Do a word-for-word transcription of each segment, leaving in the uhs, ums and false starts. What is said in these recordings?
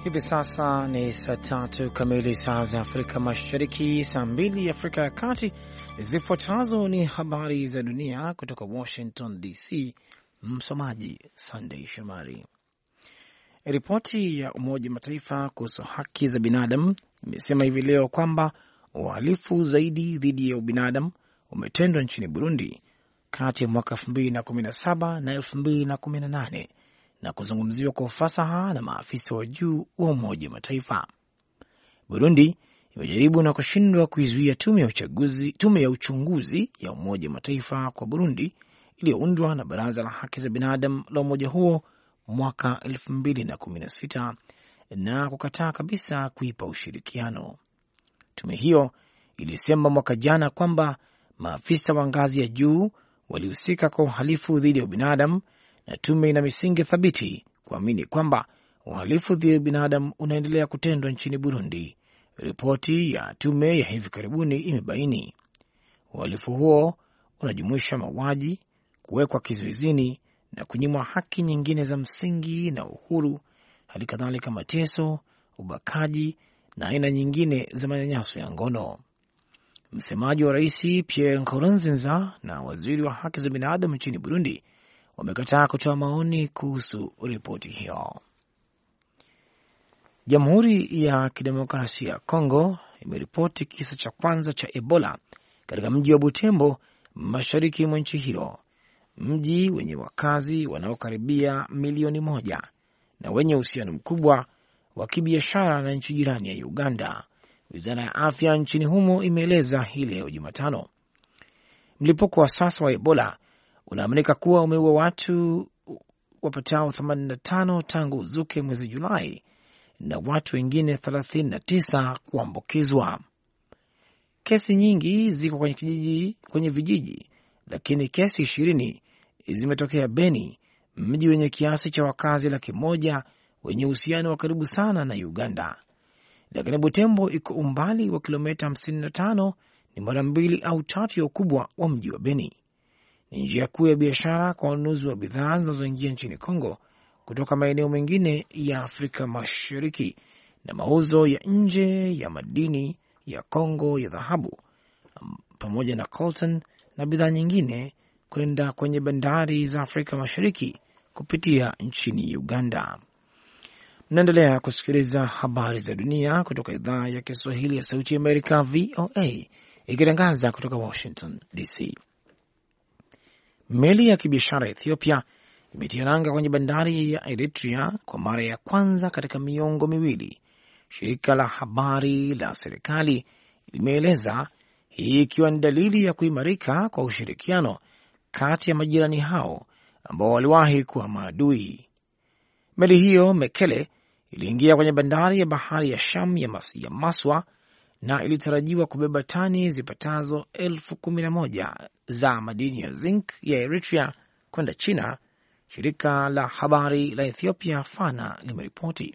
Hivi sasa ni saa tatu kamili saa za Afrika Mashariki, saa mbili Afrika ya Kati. Zifuatazo ni habari za dunia kutoka Washington D C. Msomaji Sunday Shomari. Ripoti ya Umoja Mataifa kuhusu haki za binadamu imesema hivi leo kwamba uhalifu zaidi dhidi ya ubinadamu umetendwa nchini Burundi kati ya mwaka elfu mbili na kumi na saba na elfu mbili na kumi na nane na kuzungumziwa kwa ufasaha na maafisa wa juu wa Umoja Mataifa. Burundi imejaribu na kushindwa kuizuia tume ya uchaguzi, tume ya uchunguzi ya Umoja Mataifa kwa Burundi iliyoundwa na Baraza la Haki za Binadamu la umoja huo mwaka elfu mbili na kumi na sita na kukataa kabisa kuipa ushirikiano. Tume hiyo ilisema mwaka jana kwamba maafisa wa ngazi ya juu walihusika kwa uhalifu dhidi ya ubinadamu na tume ina misingi thabiti kuamini kwamba uhalifu dhidi ya binadamu unaendelea kutendwa nchini Burundi. Ripoti ya tume ya hivi karibuni imebaini uhalifu huo unajumuisha mauaji, kuwekwa kizuizini na kunyimwa haki nyingine za msingi na uhuru, hali kadhalika mateso, ubakaji na aina nyingine za manyanyaso ya ngono. Msemaji wa rais Pierre Nkurunziza na waziri wa haki za binadamu nchini Burundi wamekataa kutoa maoni kuhusu ripoti hiyo. Jamhuri ya Kidemokrasia ya Kongo imeripoti kisa cha kwanza cha Ebola katika mji wa Butembo, mashariki mwa nchi hiyo, mji wenye wakazi wanaokaribia milioni moja na wenye uhusiano mkubwa wa kibiashara na nchi jirani ya Uganda. Wizara ya afya nchini humo imeeleza hii leo Jumatano. Mlipuko wa sasa wa Ebola unaaminika kuwa umeua watu wapatao themanini na tano tangu uzuke mwezi Julai na watu wengine thelathini na tisa kuambukizwa. Kesi nyingi ziko kwenye kijiji, kwenye vijiji, lakini kesi ishirini zimetokea Beni, mji wenye kiasi cha wakazi laki moja wenye uhusiano wa karibu sana na Uganda. Lakini Butembo iko umbali wa kilomita hamsini na tano, ni mara mbili au tatu ya ukubwa wa mji wa Beni. Ni njia kuu ya biashara kwa wanunuzi wa bidhaa zinazoingia nchini Kongo kutoka maeneo mengine ya Afrika Mashariki na mauzo ya nje ya madini ya Kongo ya dhahabu pamoja na coltan na bidhaa nyingine kwenda kwenye bandari za Afrika Mashariki kupitia nchini Uganda. Mnaendelea kusikiliza habari za dunia kutoka idhaa ya Kiswahili ya Sauti ya Amerika V O A ikitangaza kutoka Washington D C. Meli ya kibiashara ya Ethiopia imetia nanga kwenye bandari ya Eritrea kwa mara ya kwanza katika miongo miwili, shirika la habari la serikali limeeleza, hii ikiwa ni dalili ya kuimarika kwa ushirikiano kati ya majirani hao ambao waliwahi kuwa maadui. Meli hiyo Mekele iliingia kwenye bandari ya bahari ya Sham ya, Mas, ya Maswa na ilitarajiwa kubeba tani zipatazo elfu kumi na moja za madini ya zinc ya Eritrea kwenda China, shirika la habari la Ethiopia Fana limeripoti.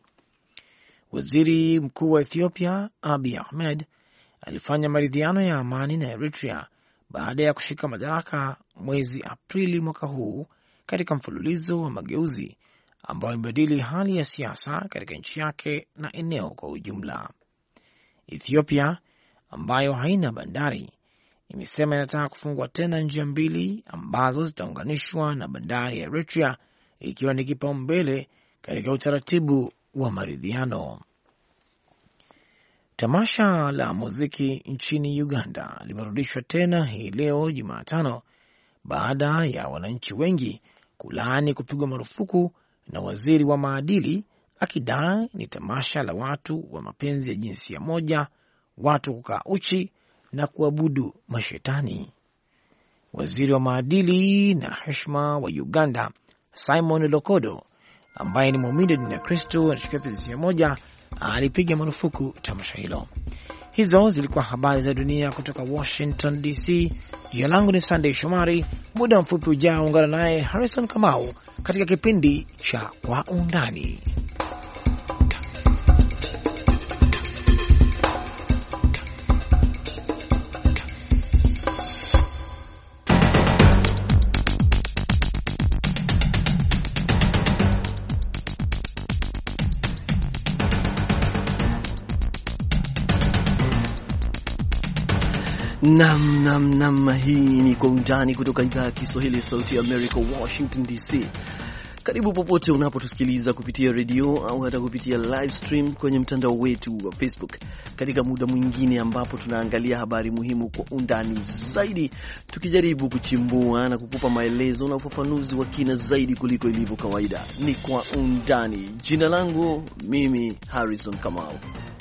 Waziri mkuu wa Ethiopia Abiy Ahmed alifanya maridhiano ya amani na Eritrea baada ya kushika madaraka mwezi Aprili mwaka huu katika mfululizo wa mageuzi ambayo imebadili hali ya siasa katika nchi yake na eneo kwa ujumla. Ethiopia ambayo haina bandari imesema inataka kufungua tena njia mbili ambazo zitaunganishwa na bandari ya Eritrea, ikiwa ni kipaumbele katika utaratibu wa maridhiano. Tamasha la muziki nchini Uganda limerudishwa tena hii leo Jumatano baada ya wananchi wengi kulaani kupigwa marufuku na waziri wa maadili, akidai ni tamasha la watu wa mapenzi ya jinsia moja, watu kukaa uchi na kuabudu mashetani. Waziri wa maadili na heshima wa Uganda Simon Lokodo, ambaye ni muumini dini ya Kristo anashikia jinsia moja, alipiga marufuku tamasha hilo. Hizo zilikuwa habari za dunia kutoka Washington D C. Jina langu ni Sunday Shomari. Muda mfupi ujao ungana naye Harrison Kamau katika kipindi cha Kwa Undani. Nam nam nam, hii ni Kwa Undani kutoka idhaa ya Kiswahili Sauti ya America, Washington D C. Karibu popote unapotusikiliza kupitia redio au hata kupitia live stream kwenye mtandao wetu wa Facebook, katika muda mwingine ambapo tunaangalia habari muhimu kwa undani zaidi, tukijaribu kuchimbua na kukupa maelezo na ufafanuzi wa kina zaidi kuliko ilivyo kawaida. Ni Kwa Undani. Jina langu mimi Harrison Kamau.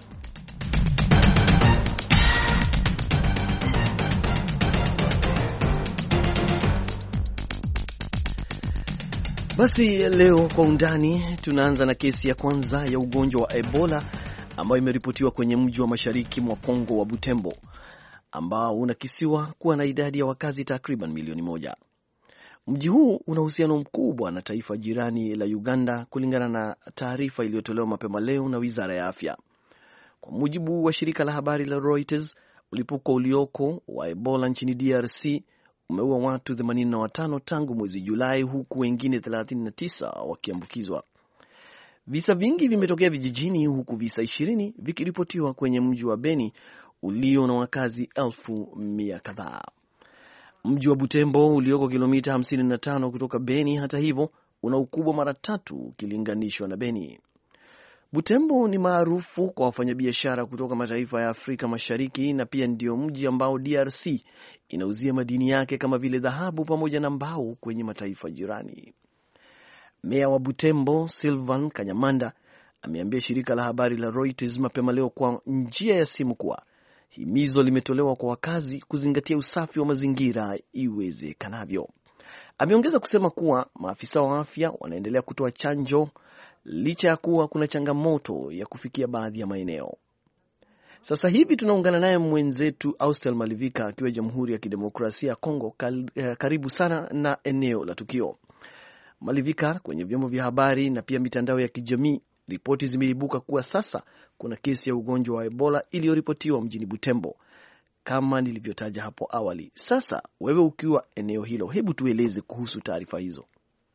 Basi leo Kwa Undani tunaanza na kesi ya kwanza ya ugonjwa wa Ebola ambayo imeripotiwa kwenye mji wa mashariki mwa Kongo wa Butembo, ambao unakisiwa kuwa na idadi ya wakazi takriban milioni moja. Mji huu una uhusiano mkubwa na taifa jirani la Uganda, kulingana na taarifa iliyotolewa mapema leo na Wizara ya Afya. Kwa mujibu wa shirika la habari la Reuters, ulipuko ulioko wa Ebola nchini D R C umeua watu themanini na watano tangu mwezi Julai, huku wengine thelathini na tisa wakiambukizwa. Visa vingi vimetokea vijijini, huku visa ishirini vikiripotiwa kwenye mji wa Beni ulio na wakazi elfu mia kadhaa. Mji wa Butembo ulioko kilomita hamsini na tano kutoka Beni, hata hivyo, una ukubwa mara tatu ukilinganishwa na Beni. Butembo ni maarufu kwa wafanyabiashara kutoka mataifa ya Afrika Mashariki, na pia ndio mji ambao D R C inauzia madini yake kama vile dhahabu pamoja na mbao kwenye mataifa jirani. Meya wa Butembo, Sylvain Kanyamanda, ameambia shirika la habari la Reuters mapema leo kwa njia ya simu kuwa himizo limetolewa kwa wakazi kuzingatia usafi wa mazingira iwezekanavyo. Ameongeza kusema kuwa maafisa wa afya wanaendelea kutoa chanjo licha ya kuwa kuna changamoto ya kufikia baadhi ya maeneo. Sasa hivi tunaungana naye mwenzetu Austel Malivika akiwa Jamhuri ya Kidemokrasia ya Kongo, karibu sana na eneo la tukio. Malivika, kwenye vyombo vya habari na pia mitandao ya kijamii, ripoti zimeibuka kuwa sasa kuna kesi ya ugonjwa wa Ebola iliyoripotiwa mjini Butembo, kama nilivyotaja hapo awali. Sasa wewe ukiwa eneo hilo, hebu tueleze kuhusu taarifa hizo.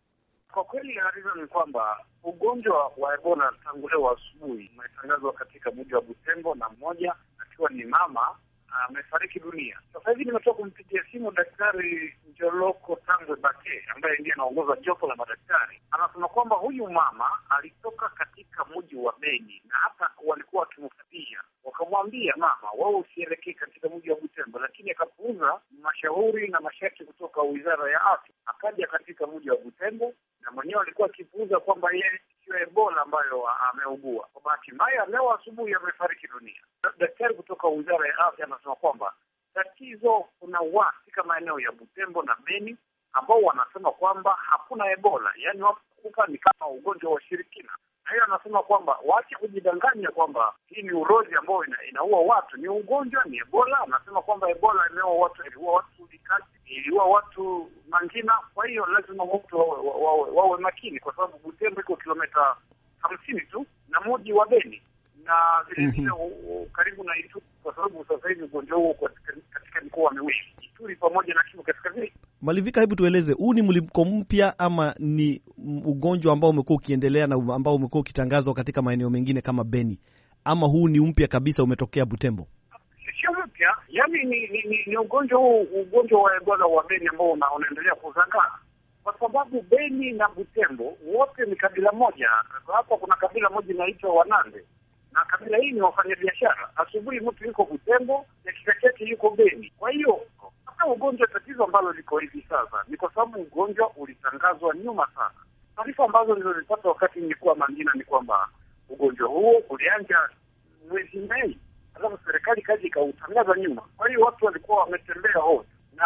Kwa kweli harizo ni kwamba ugonjwa wa Ebola tangu leo asubuhi umetangazwa katika mji wa Butembo, na mmoja akiwa ni mama amefariki dunia. Sasa hivi nimetoka kumpigia simu Daktari Njoloko Tangwe Bake ambaye ndiye anaongoza jopo la madaktari. Anasema kwamba huyu mama alitoka katika mji wa Beni na hata walikuwa wakimfuatia, wakamwambia mama wao usielekee katika mji wa Butembo, lakini akapuuza mashauri na masharti kutoka Wizara ya Afya, akaja katika mji wa Butembo, na mwenyewe alikuwa akipuuza kwamba yeye sio Ebola ambayo ameugua. Kwa bahati mbaya leo asubuhi amefariki dunia. Daktari kutoka Wizara ya Afya anasema kwamba tatizo kuna watu katika maeneo ya Butembo na Beni ambao wanasema kwamba hakuna Ebola, yaani wakufa ni kama ugonjwa wa shirikina. Na hiyo anasema kwamba waache kujidanganya kwamba hii ni urozi ambao ina, inaua watu, ni ugonjwa, ni Ebola. Anasema kwamba Ebola imeua watu, iliua watu Likasi, iliua watu Mangina. Kwa hiyo lazima watu wawe, wawe, wawe makini, kwa sababu Butembo iko kilomita hamsini tu na mji wa Beni na vile vile karibu na Ituri, kwa sababu sasa hivi ugonjwa huo katika, katika mikoa miwili, Ituri pamoja na Kivu Kaskazini. Malivika, hebu tueleze, huu ni mlipuko mpya ama ni ugonjwa ambao umekuwa ukiendelea na ambao umekuwa ukitangazwa katika maeneo mengine kama Beni, ama huu ni mpya kabisa umetokea Butembo? Sio mpya, yaani ni, ni, ni, ni ugonjwa huu, ugonjwa wa Ebola wa Beni ambao una, unaendelea kuzagaa, kwa sababu Beni na Butembo wote ni kabila moja. Hapa kuna kabila moja inaitwa Wanande, na kabila hii ni wafanyabiashara. Asubuhi mtu yuko Butembo, dakika chache yuko Beni. Kwa hiyo hata ugonjwa, tatizo ambalo liko hivi sasa ni kwa sababu ugonjwa ulitangazwa nyuma sana. Taarifa ambazo nilizopata wakati nilikuwa Mangina ni kwamba ugonjwa huo ulianza mwezi Mei, alafu serikali kaji ikautangaza nyuma. Kwa hiyo watu walikuwa wametembea hote, na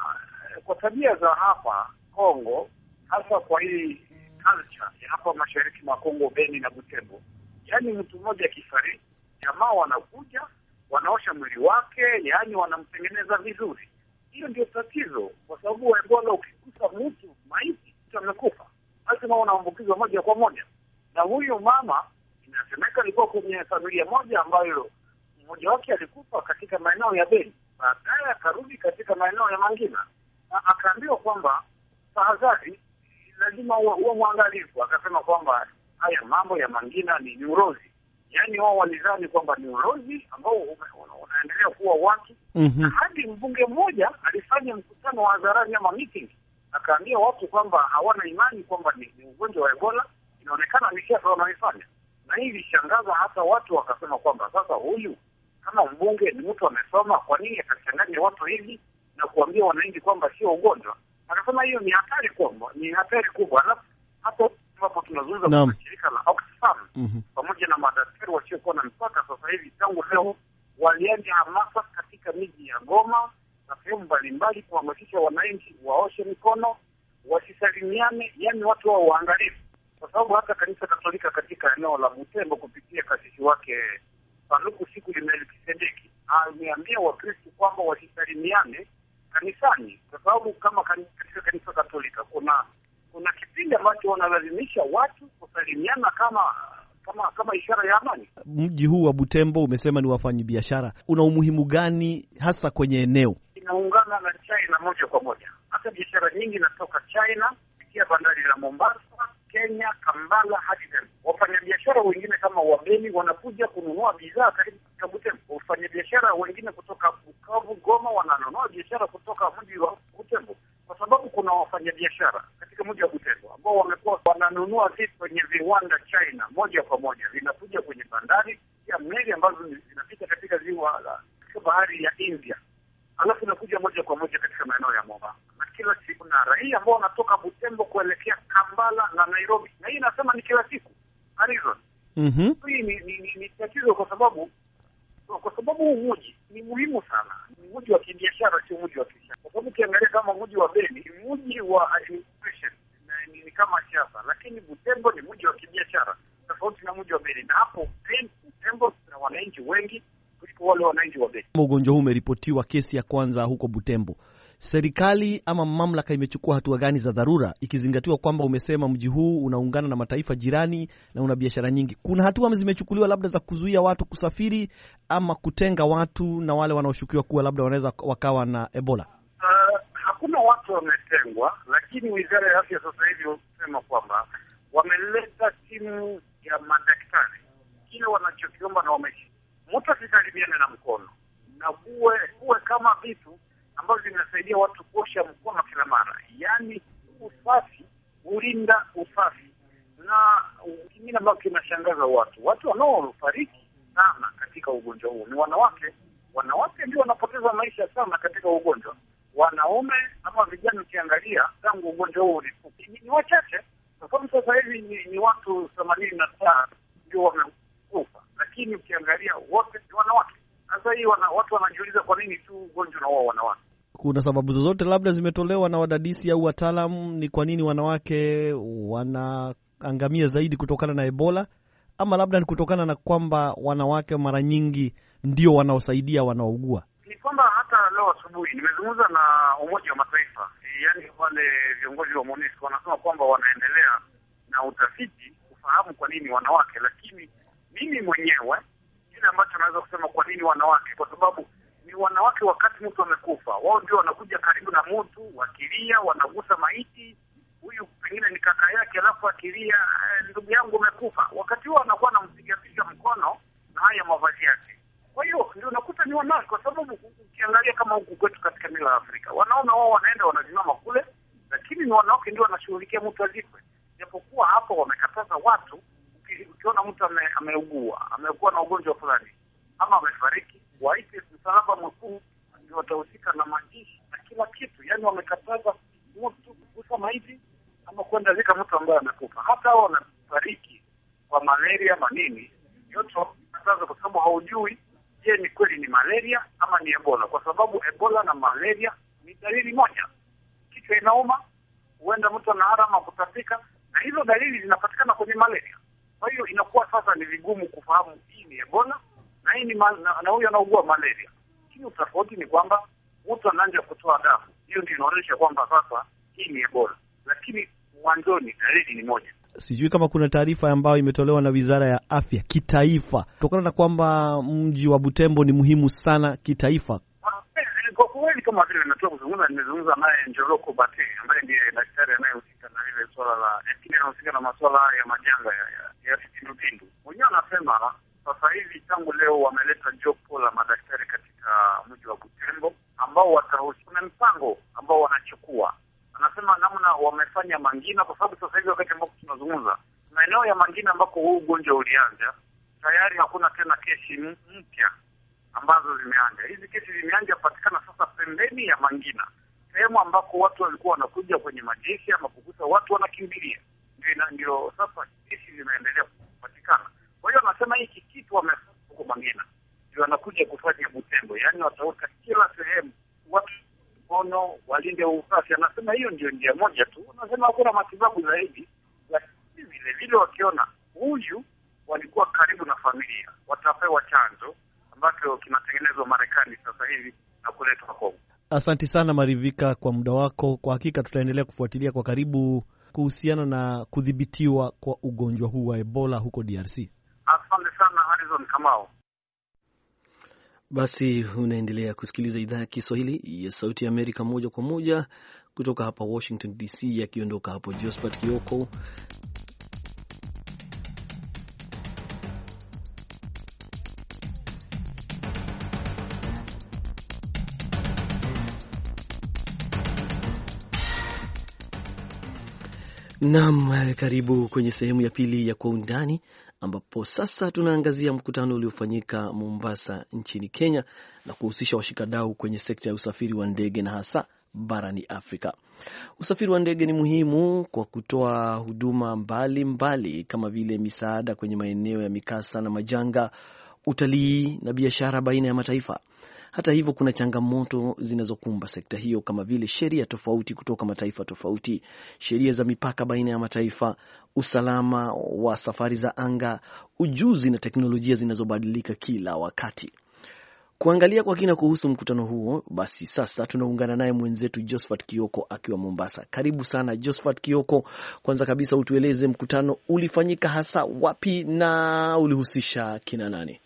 kwa tabia za hapa Kongo, hasa kwa hii culture ya hapa mashariki mwa Kongo, Beni na Butembo, yaani mtu mmoja akifariki, jamaa wanakuja wanaosha mwili wake, yaani wanamtengeneza vizuri. Hiyo ndio tatizo, kwa sababu Ebola ukikusa mtu maiti, mtu amekufa, lazima unaambukizwa moja kwa moja. Na huyu mama inasemeka alikuwa kwenye familia moja ambayo mmoja wake alikufa katika maeneo ya Beni, baadaye akarudi katika maeneo ya Mangina, na akaambiwa kwamba tahadhari, lazima uwe mwangalifu. Akasema kwamba haya mambo ya Mangina ni neurozi, Yaani wao walidhani kwamba ni ulozi ambao unaendelea kuwa waki. Mm-hmm. Na hadi mbunge mmoja alifanya mkutano wa hadharani ama meeting, akaambia watu kwamba hawana imani kwamba ni, ni ugonjwa wa Ebola. Inaonekana ni siasa wanaifanya. Na hii ilishangaza hata watu wakasema kwamba sasa huyu kama mbunge ni mtu amesoma, kwa nini akachanganya watu hivi na kuambia wananchi kwamba sio ugonjwa? Akasema hiyo ni hatari kubwa, ni hatari kubwa. Na hata hapo tunazungumza no. kwa shirika la Oxfam mm-hmm. pamoja na madaktari wasiokuwa na mpaka, sasa hivi tangu leo walianza hamasa katika miji ya Goma na sehemu mbalimbali kuhamasisha wananchi waoshe mikono, wasisalimiane, yani watu wao waangalifu. Kwa sababu hata kanisa Katolika katika eneo la Butembo kupitia kasisi wake Paluku siku ya Melkisedeki ameambia Wakristo kwamba wasisalimiane kanisani, kwa sababu kama katika kanisa Katolika kuna kuna kipindi ambacho wanalazimisha watu kusalimiana kama kama kama ishara ya amani. Mji huu wa Butembo umesema ni wafanyabiashara, una umuhimu gani hasa kwenye eneo? Inaungana na China moja kwa moja. Hata biashara nyingi inatoka China kupitia bandari la Mombasa, Kenya, Kampala hadi Dar. Wafanyabiashara wengine kama Wabeni wanakuja kununua bidhaa karibu na Butembo. Wafanyabiashara wengine kutoka Bukavu, Goma wananunua biashara kutoka mji wa Butembo, kwa sababu kuna wafanyabiashara katika mji wa Butembo ambao wamekuwa wananunua vitu kwenye viwanda China moja kwa moja, vinakuja kwenye bandari ya meli ambazo zinapita katika ziwa la katika bahari ya India, alafu inakuja moja kwa moja katika maeneo ya Mombasa. Na kila siku na raia ambao wanatoka Butembo kuelekea Kampala na Nairobi, na hii nasema ni kila siku Arizona. Mhm. Hii ni ni, ni, ni tatizo kwa sababu kwa sababu huu mji ni muhimu sana. Ni mji wa kibiashara, sio mji wa kibiashara. Kwa sababu ukiangalia kama mji wa Beni ni mji wa administration na ni, ni kama siasa, lakini Butembo ni mji wa kibiashara tofauti na mji wa Beni. Na hapo Butembo kuna wananchi wengi kuliko wale wananchi wa Beni. Ugonjwa huu umeripotiwa kesi ya kwanza huko Butembo. Serikali ama mamlaka imechukua hatua gani za dharura, ikizingatiwa kwamba umesema mji huu unaungana na mataifa jirani na una biashara nyingi? Kuna hatua zimechukuliwa labda za kuzuia watu kusafiri ama kutenga watu na wale wanaoshukiwa kuwa labda wanaweza wakawa na Ebola? Uh, hakuna watu wametengwa, lakini Wizara ya Afya sasa hivi wanasema kwamba wameleta timu ya madaktari. Kile wanachokiomba na wameshi, mtu asisalimiane na mkono na kuwe kuwe kama vitu ambavyo vinasaidia watu kuosha mkono kila mara. Yaani usafi, ulinda usafi. Na kingine ambacho kinashangaza watu, watu wanaofariki sana katika ugonjwa huu ni wanawake. Wanawake ndio wanapoteza maisha sana katika ugonjwa. Wanaume ama vijana ukiangalia tangu ugonjwa huu ni, ni wachache. Kwa sababu sasa hivi ni, ni watu themanini na tano ndio wamekufa. Lakini ukiangalia wote ni wanawake. Sasa hii wana, watu wanajiuliza kwa nini tu ugonjwa na wao wanawake. Kuna sababu zozote labda zimetolewa na wadadisi au wataalamu ni kwa nini wanawake wanaangamia zaidi kutokana na Ebola, ama labda ni kutokana na kwamba wanawake mara nyingi ndio wanaosaidia wanaougua? Ni kwamba hata leo asubuhi nimezungumza na Umoja wa Mataifa, yaani wale viongozi wa MONUSCO wanasema kwamba wanaendelea na utafiti kufahamu kwa nini wanawake, lakini mimi mwenyewe kile ambacho naweza kusema kwa nini wanawake, kwa sababu ni wanawake wakati mtu amekufa, wao ndio wanakuja karibu na mtu, wakilia, wanagusa maiti, huyu pengine ni kaka yake, alafu akilia, ndugu yangu amekufa, wakati huo anakuwa anampiga piga mkono na haya mavazi yake. Kwa hiyo ndio unakuta ni wanawake, kwa sababu ukiangalia kama huku kwetu katika mila ya Afrika, wanaume wao wanaenda wanasimama kule, lakini ni wanawake ndio wanashughulikia mtu azikwe. Japokuwa hapo wamekataza watu, ukiona mtu ame, ameugua, amekuwa na ugonjwa fulani ama amefariki, waite msalaba mwekundu, ndio watahusika na majishi na kila kitu. Yaani wamekataza mtu kugusa maiti ama kwenda zika mtu ambaye amekufa. Hata hao wanafariki kwa malaria manini, yote wamekataza kwa sababu haujui je ni kweli ni malaria ama ni Ebola, kwa sababu Ebola na malaria ni dalili moja. Kichwa inauma, huenda mtu anahara ama kutapika, na hizo dalili zinapatikana kwenye malaria. Kwa hiyo inakuwa sasa ni vigumu kufahamu hii ni Ebola na hii ni ma, na, na huyo anaugua malaria. Hiyo tofauti ni kwamba mtu anaanza kutoa damu. Hiyo ndio inaonyesha kwamba sasa hii ni Ebola. Lakini mwanzoni dalili ni moja. Sijui kama kuna taarifa ambayo imetolewa na Wizara ya Afya kitaifa kutokana na kwamba mji wa Butembo ni muhimu sana kitaifa. Kwa kweli kama vile nimetoka kuzungumza, nimezungumza naye Njoloko Bate ambaye ndiye daktari anayehusika na ile swala la anahusika na masuala ya majanga ya ya kipindupindu. Mwenyewe anasema mpango ambao wanachukua. Anasema namna wamefanya Mangina, kwa sababu sasa hivi wakati ambapo tunazungumza, maeneo ya Mangina ambako huu ugonjwa ulianza, tayari hakuna tena kesi mpya ambazo zimeanza. Hizi kesi zimeanza kupatikana sasa pembeni ya Mangina, sehemu ambako watu walikuwa wanakuja kwenye majeshi ama kukuta watu wanakimbilia. Ndio ndio sasa kesi zinaendelea kupatikana. Kwa hiyo anasema hiki kitu wamefanya huko Mangina ndio wanakuja kufanya Butembo, yaani wataweka kila sehemu watu mkono walinde usafi. Anasema hiyo ndio njia moja tu. Anasema hakuna matibabu zaidi, lakini vile vile wakiona huyu walikuwa karibu na familia, watapewa chanzo ambacho kinatengenezwa Marekani sasa hivi na kuletwa Kongo. Asante sana Marivika kwa muda wako. Kwa hakika tutaendelea kufuatilia kwa karibu kuhusiana na kudhibitiwa kwa ugonjwa huu wa Ebola huko D R C. Asante sana Harrison Kamau. Basi unaendelea kusikiliza idhaa ya Kiswahili ya Sauti ya Amerika moja kwa moja kutoka hapa Washington D C, yakiondoka hapo Josephat Kioko. Naam, karibu kwenye sehemu ya pili ya Kwa Undani, ambapo sasa tunaangazia mkutano uliofanyika Mombasa nchini Kenya na kuhusisha washikadau kwenye sekta ya usafiri wa ndege na hasa barani Afrika. Usafiri wa ndege ni muhimu kwa kutoa huduma mbali mbali kama vile misaada kwenye maeneo ya mikasa na majanga, utalii na biashara baina ya mataifa. Hata hivyo, kuna changamoto zinazokumba sekta hiyo kama vile sheria tofauti kutoka mataifa tofauti, sheria za mipaka baina ya mataifa, usalama wa safari za anga, ujuzi na teknolojia zinazobadilika kila wakati. Kuangalia kwa kina kuhusu mkutano huo, basi sasa tunaungana naye mwenzetu Josephat Kioko akiwa Mombasa. Karibu sana Josephat Kioko. Kwanza kabisa utueleze mkutano ulifanyika hasa wapi na ulihusisha kina nani?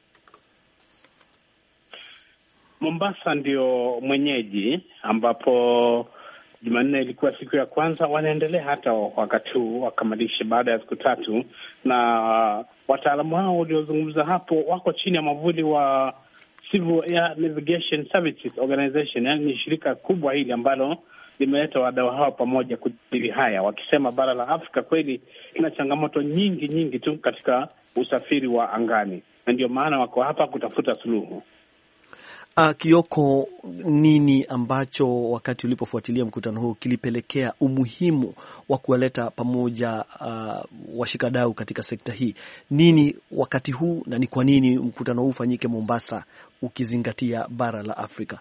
Mombasa ndio mwenyeji, ambapo Jumanne ilikuwa siku ya kwanza. Wanaendelea hata wakati huu wakamilishe baada ya siku tatu, na wataalamu hao waliozungumza hapo wako chini ya mwavuli wa Civil Air Navigation Services Organization, yani ni shirika kubwa hili ambalo limeleta wadau hao pamoja kujadili haya, wakisema bara la Afrika kweli lina changamoto nyingi nyingi tu katika usafiri wa angani, na ndio maana wako hapa kutafuta suluhu. Uh, Kioko, nini ambacho wakati ulipofuatilia mkutano huu kilipelekea umuhimu wa kuwaleta pamoja uh, washikadau katika sekta hii? Nini wakati huu na ni kwa nini mkutano huu ufanyike Mombasa ukizingatia bara la Afrika?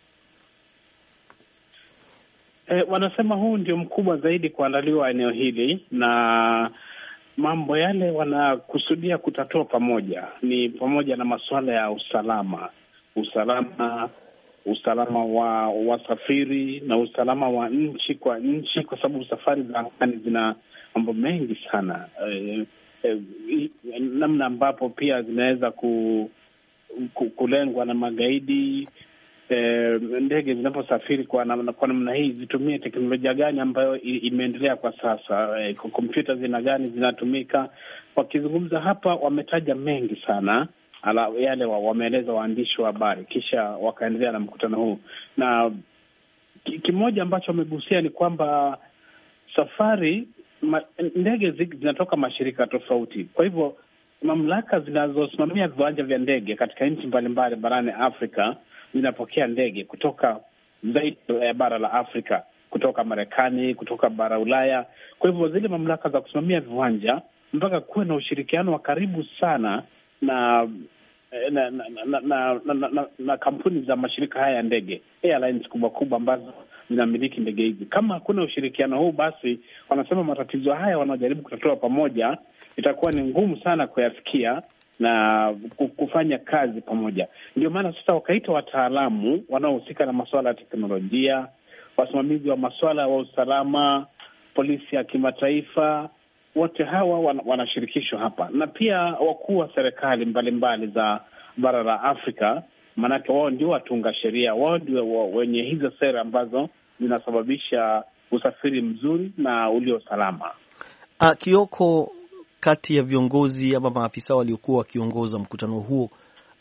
E, wanasema huu ndio mkubwa zaidi kuandaliwa eneo hili, na mambo yale wanakusudia kutatua pamoja ni pamoja na masuala ya usalama usalama usalama wa wasafiri na usalama wa nchi kwa nchi, kwa sababu safari za angani zina mambo mengi sana. E, e, namna ambapo pia zinaweza ku, ku, kulengwa na magaidi. E, ndege zinaposafiri kwa namna kwa namna hii zitumie teknolojia gani ambayo imeendelea kwa sasa? E, kompyuta zina gani zinatumika? Wakizungumza hapa wametaja mengi sana ala yale wameeleza waandishi wa habari, kisha wakaendelea na mkutano huu. Na kimoja ambacho wamegusia ni kwamba safari ma, ndege zinatoka mashirika tofauti. Kwa hivyo mamlaka zinazosimamia viwanja vya ndege katika nchi mbalimbali barani Afrika zinapokea ndege kutoka zaidi ya bara la Afrika, kutoka Marekani, kutoka bara Ulaya. Kwa hivyo zile mamlaka za kusimamia viwanja mpaka kuwe na ushirikiano wa karibu sana na na na na, na, na, na, na kampuni za mashirika haya ya ndege, airlines kubwa kubwa ambazo zinamiliki ndege hizi. Kama hakuna ushirikiano huu, basi wanasema matatizo haya wanaojaribu kutatua pamoja itakuwa ni ngumu sana kuyafikia na kufanya kazi pamoja. Ndio maana sasa wakaita wataalamu wanaohusika na masuala ya teknolojia, wasimamizi wa masuala ya usalama, polisi ya kimataifa. Wote hawa wanashirikishwa hapa, na pia wakuu wa serikali mbalimbali za bara la Afrika, maanake wao ndio watunga sheria, wao ndio wenye hizo sera ambazo zinasababisha usafiri mzuri na ulio salama. Ah, Kioko, kati ya viongozi ama maafisa waliokuwa wakiongoza mkutano huo,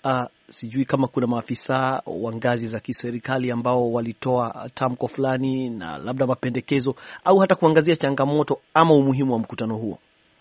uh, sijui kama kuna maafisa wa ngazi za kiserikali ambao walitoa tamko fulani na labda mapendekezo au hata kuangazia changamoto ama umuhimu wa mkutano huo.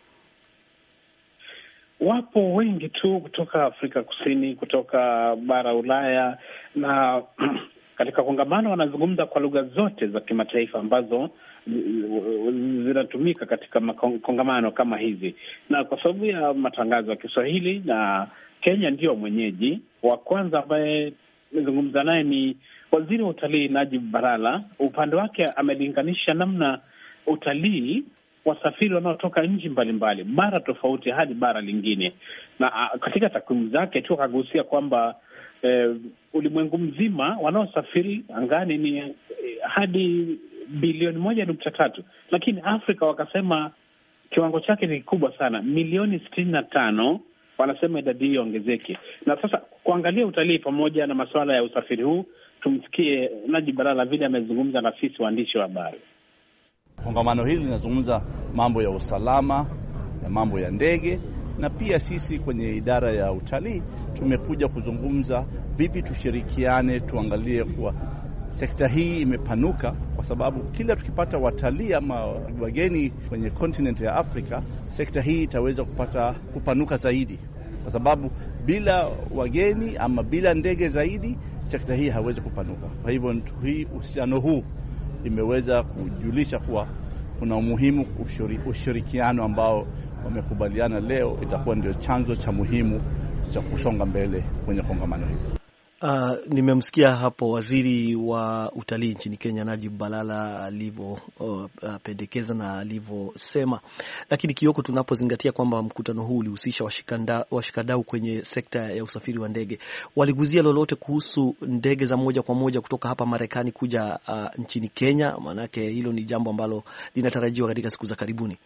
Wapo wengi tu kutoka Afrika Kusini, kutoka bara Ulaya, na katika kongamano wanazungumza kwa lugha zote za kimataifa ambazo zinatumika katika kongamano kama hizi. Na kwa sababu ya matangazo ya Kiswahili na Kenya ndio mwenyeji, wa kwanza ambaye nimezungumza naye ni Waziri wa Utalii Najib Balala. Upande wake amelinganisha namna utalii, wasafiri wanaotoka nchi mbalimbali, bara tofauti hadi bara lingine, na katika takwimu zake tu akagusia kwamba eh, ulimwengu mzima wanaosafiri angani ni eh, hadi bilioni moja nukta tatu, lakini Afrika wakasema kiwango chake ni kikubwa sana, milioni sitini na tano. Wanasema idadi hiyo ongezeke. Na sasa kuangalia utalii pamoja na masuala ya usafiri huu, tumsikie Najib Balala vile amezungumza na sisi waandishi wa habari. Kongamano hili linazungumza mambo ya usalama na mambo ya ndege, na pia sisi kwenye idara ya utalii tumekuja kuzungumza vipi tushirikiane, tuangalie kwa sekta hii imepanuka, kwa sababu kila tukipata watalii ama wageni kwenye continent ya Afrika, sekta hii itaweza kupata kupanuka zaidi, kwa sababu bila wageni ama bila ndege zaidi, sekta hii haiwezi kupanuka. Kwa hivyo hii uhusiano huu imeweza kujulisha kuwa kuna umuhimu ushirikiano ambao wamekubaliana leo itakuwa ndio chanzo cha muhimu cha kusonga mbele kwenye kongamano hili. Uh, nimemsikia hapo waziri wa utalii nchini Kenya Najib Balala alivyopendekeza uh, na alivyosema, lakini Kioko, tunapozingatia kwamba mkutano huu ulihusisha washikadau kwenye sekta ya usafiri wa ndege, waliguzia lolote kuhusu ndege za moja kwa moja kutoka hapa Marekani kuja uh, nchini Kenya? Maanake hilo ni jambo ambalo linatarajiwa katika siku za karibuni.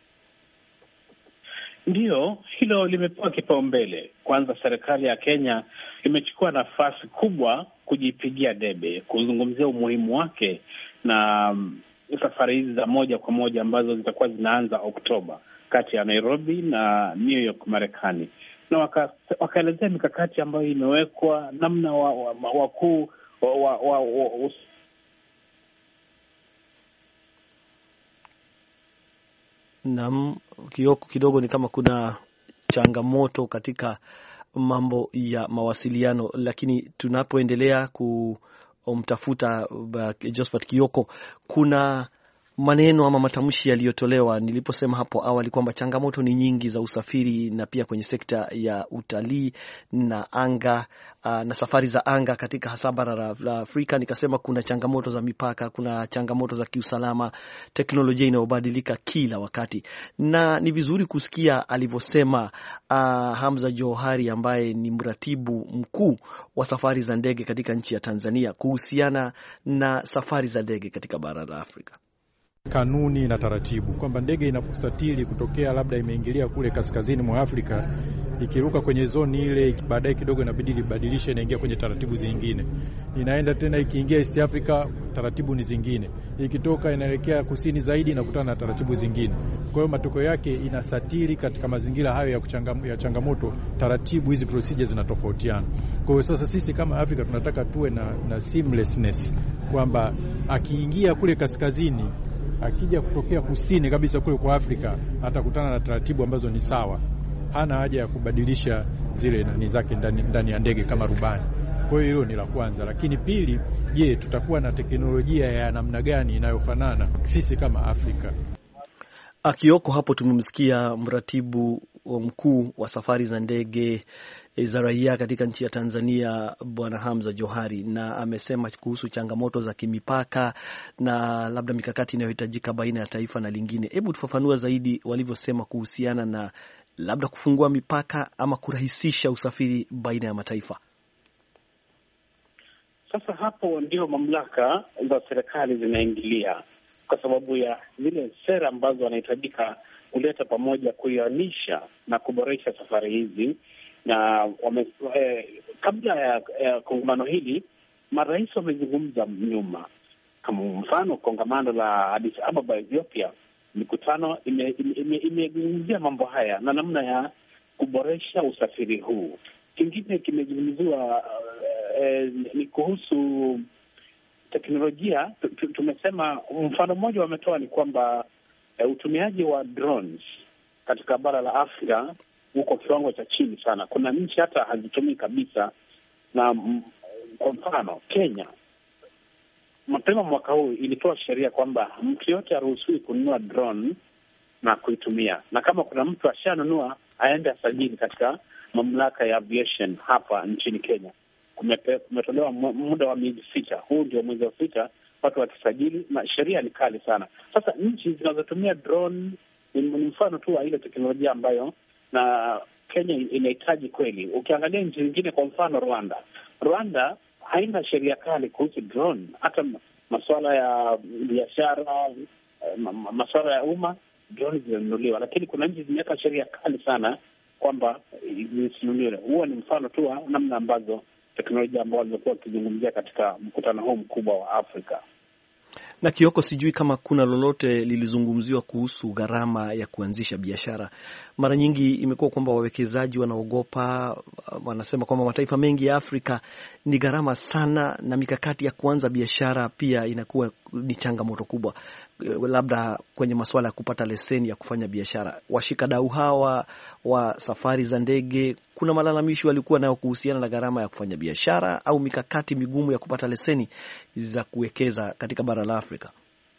Ndiyo, hilo limepewa kipaumbele. Kwanza serikali ya Kenya imechukua nafasi kubwa kujipigia debe, kuzungumzia umuhimu wake na safari hizi za moja kwa moja ambazo zitakuwa zinaanza Oktoba kati ya Nairobi na New York Marekani, na wakaelezea waka mikakati ambayo imewekwa, namna wakuu wa, wa, wa, wa, wa, na Kioko, kidogo ni kama kuna changamoto katika mambo ya mawasiliano, lakini tunapoendelea kumtafuta Josephat Kioko, kuna maneno ama matamshi yaliyotolewa niliposema hapo awali kwamba changamoto ni nyingi za usafiri na pia kwenye sekta ya utalii na anga uh, na safari za anga katika hasa bara la Afrika. Nikasema kuna changamoto za mipaka, kuna changamoto za kiusalama, teknolojia inayobadilika kila wakati, na ni vizuri kusikia alivyosema uh, Hamza Johari ambaye ni mratibu mkuu wa safari za ndege katika nchi ya Tanzania kuhusiana na safari za ndege katika bara la Afrika. Kanuni na taratibu kwamba ndege inaposatiri kutokea labda imeingilia kule kaskazini mwa Afrika, ikiruka kwenye zoni ile, baadaye kidogo inabidi ibadilishe, inaingia kwenye taratibu zingine, inaenda tena ikiingia East Africa, taratibu ni zingine, ikitoka inaelekea kusini zaidi inakutana na taratibu zingine. Kwa hiyo matokeo yake inasatiri katika mazingira hayo ya, kuchangam, ya changamoto, taratibu hizi procedures zinatofautiana. Kwa hiyo sasa sisi kama Afrika tunataka tuwe na, na seamlessness kwamba akiingia kule kaskazini, akija kutokea kusini kabisa kule kwa Afrika, atakutana na taratibu ambazo ni sawa. Hana haja ya kubadilisha zile nani zake ndani, ndani ya ndege kama rubani. Kwa hiyo hilo ni la kwanza. Lakini pili, je, tutakuwa na teknolojia ya namna gani inayofanana sisi kama Afrika? Akioko hapo tumemsikia mratibu mkuu wa safari za ndege za raia katika nchi ya Tanzania Bwana Hamza Johari, na amesema kuhusu changamoto za kimipaka na labda mikakati inayohitajika baina ya taifa na lingine. Hebu tufafanua zaidi walivyosema kuhusiana na labda kufungua mipaka ama kurahisisha usafiri baina ya mataifa. Sasa hapo ndio mamlaka za serikali zinaingilia, kwa sababu ya zile sera ambazo wanahitajika kuleta pamoja, kuianisha na kuboresha safari hizi. Na wame, eh, kabla ya, ya kongamano hili marais wamezungumza nyuma. Kama mfano kongamano la Addis Ababa Ethiopia, mikutano imezungumzia ime, ime mambo haya na namna ya kuboresha usafiri huu. kingine kimezungumziwa eh, ni kuhusu teknolojia. Tumesema mfano mmoja wametoa ni kwamba uh, utumiaji wa drones katika bara la Afrika uko kiwango cha chini sana. Kuna nchi hata hazitumii kabisa, na m, kwa mfano Kenya mapema mwaka huu ilitoa sheria kwamba mtu yote haruhusiwi kununua drone na kuitumia, na kama kuna mtu ashanunua aende asajili katika mamlaka ya aviation hapa nchini Kenya. Kumetolewa muda wa miezi sita. Huu ndio mwezi wa sita watu wakisajili, na sheria ni kali sana. Sasa nchi zinazotumia drone ni mfano tu wa ile teknolojia ambayo na Kenya inahitaji kweli. Ukiangalia nchi zingine, kwa mfano Rwanda, Rwanda haina sheria kali kuhusu drone. Hata masuala ya biashara, masuala ya umma, drone zinanunuliwa, lakini kuna nchi zimeweka sheria kali sana kwamba zisinunuliwe. Huo ni mfano tu wa namna ambazo teknolojia ambao walikuwa wakizungumzia katika mkutano huu mkubwa wa Afrika. Na Kioko, sijui kama kuna lolote lilizungumziwa kuhusu gharama ya kuanzisha biashara. Mara nyingi imekuwa kwamba wawekezaji wanaogopa, wanasema kwamba mataifa mengi ya Afrika ni gharama sana, na mikakati ya kuanza biashara pia inakuwa ni changamoto kubwa, labda kwenye masuala ya kupata leseni ya kufanya biashara. Washikadau hawa wa safari za ndege, kuna malalamishi walikuwa nayo kuhusiana na gharama ya kufanya biashara au mikakati migumu ya kupata leseni za kuwekeza katika bara la Afrika.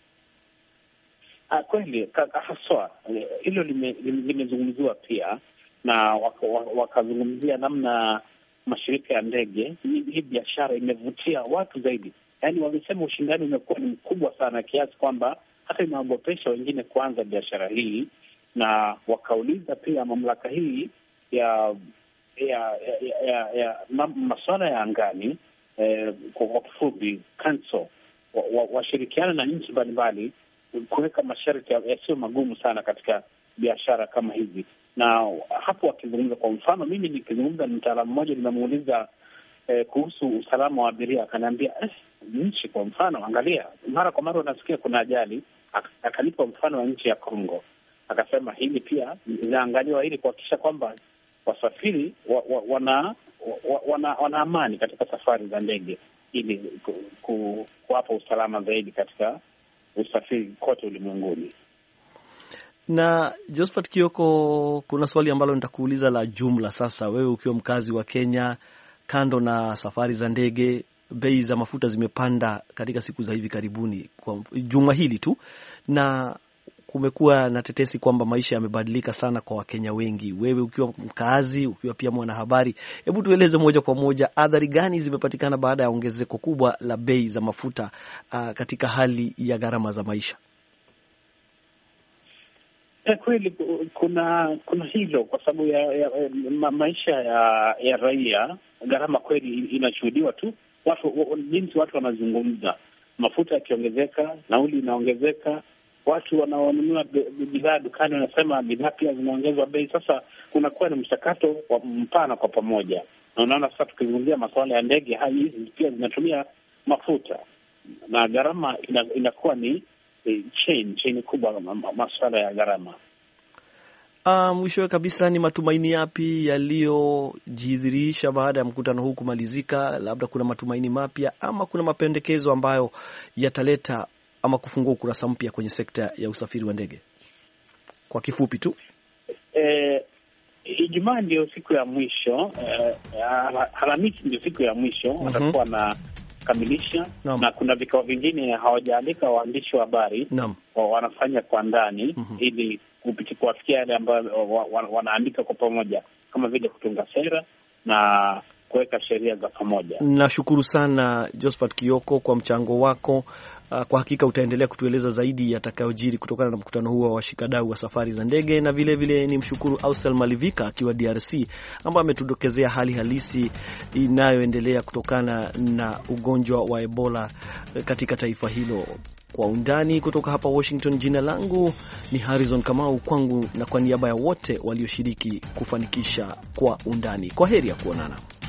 Ah, kweli haswa hilo limezungumziwa pia, na wakazungumzia waka namna mashirika ya ndege, hii biashara imevutia watu zaidi. Yaani wamesema ushindani umekuwa ni mkubwa sana kiasi kwamba hata inaogopesha wengine kuanza biashara hii, na wakauliza pia mamlaka hii ya ya ya, ya, ya masuala ya angani, eh, kwa kifupi council, washirikiana wa, wa na nchi mbalimbali kuweka masharti yasiyo magumu sana katika biashara kama hizi. Na hapo wakizungumza, kwa mfano mimi nikizungumza na mtaalamu mmoja, nimemuuliza eh, kuhusu usalama wa abiria, akaniambia eh, nchi kwa mfano, angalia, mara kwa mara unasikia kuna ajali. Akanipa mfano wa nchi ya Kongo, akasema hili pia inaangaliwa ili kuhakikisha kwamba wasafiri wa, wa, wana, wa, wana, wana amani katika safari za ndege, ili ku, ku, kuwapa usalama zaidi katika usafiri kote ulimwenguni. Na Josephat Kioko, kuna swali ambalo nitakuuliza la jumla sasa. Wewe ukiwa mkazi wa Kenya, kando na safari za ndege, bei za mafuta zimepanda katika siku za hivi karibuni, kwa juma hili tu, na kumekuwa na tetesi kwamba maisha yamebadilika sana kwa Wakenya wengi. Wewe ukiwa mkazi, ukiwa pia mwanahabari, hebu tueleze moja kwa moja athari gani zimepatikana baada ya ongezeko kubwa la bei za mafuta uh, katika hali ya gharama za maisha? E, kweli kuna kuna hilo, kwa sababu ya, ya ma, maisha ya ya raia, gharama kweli inashuhudiwa tu watu, jinsi watu wanazungumza. Mafuta yakiongezeka, nauli inaongezeka, watu wanaonunua bidhaa dukani wanasema bidhaa pia zinaongezwa bei. Sasa kunakuwa ni mchakato wa mpana kwa pamoja, na unaona sasa tukizungumzia masuala ya ndege, hai hizi pia zinatumia mafuta na gharama ina, inakuwa ni eh, chain chain kubwa masuala ya gharama. Uh, mwisho kabisa, ni matumaini yapi yaliyojidhihirisha baada ya mkutano huu kumalizika? Labda kuna matumaini mapya ama kuna mapendekezo ambayo yataleta ama kufungua ukurasa mpya kwenye sekta ya usafiri wa ndege? Kwa kifupi tu. Eh, Ijumaa ndio siku ya mwisho, eh, Alhamisi ndio siku ya mwisho, mm-hmm. watakuwa na kamilisha no. na kuna vikao vingine hawajaandika waandishi wa habari no. wanafanya kwa ndani, mm-hmm. ili kuwafikia yale ambayo wanaandika kwa pamoja, kama vile kutunga sera na kuweka sheria za pamoja. Nashukuru sana Josephat Kioko kwa mchango wako. Kwa hakika utaendelea kutueleza zaidi yatakayojiri kutokana na mkutano huo wa washikadau wa safari za ndege, na vile vile ni mshukuru Ausel Malivika akiwa D R C ambaye ametudokezea hali halisi inayoendelea kutokana na ugonjwa wa Ebola katika taifa hilo. Kwa undani kutoka hapa Washington, jina langu ni Harrison Kamau, kwangu na kwa niaba ya wote walioshiriki kufanikisha kwa undani. Kwa heri ya kuonana.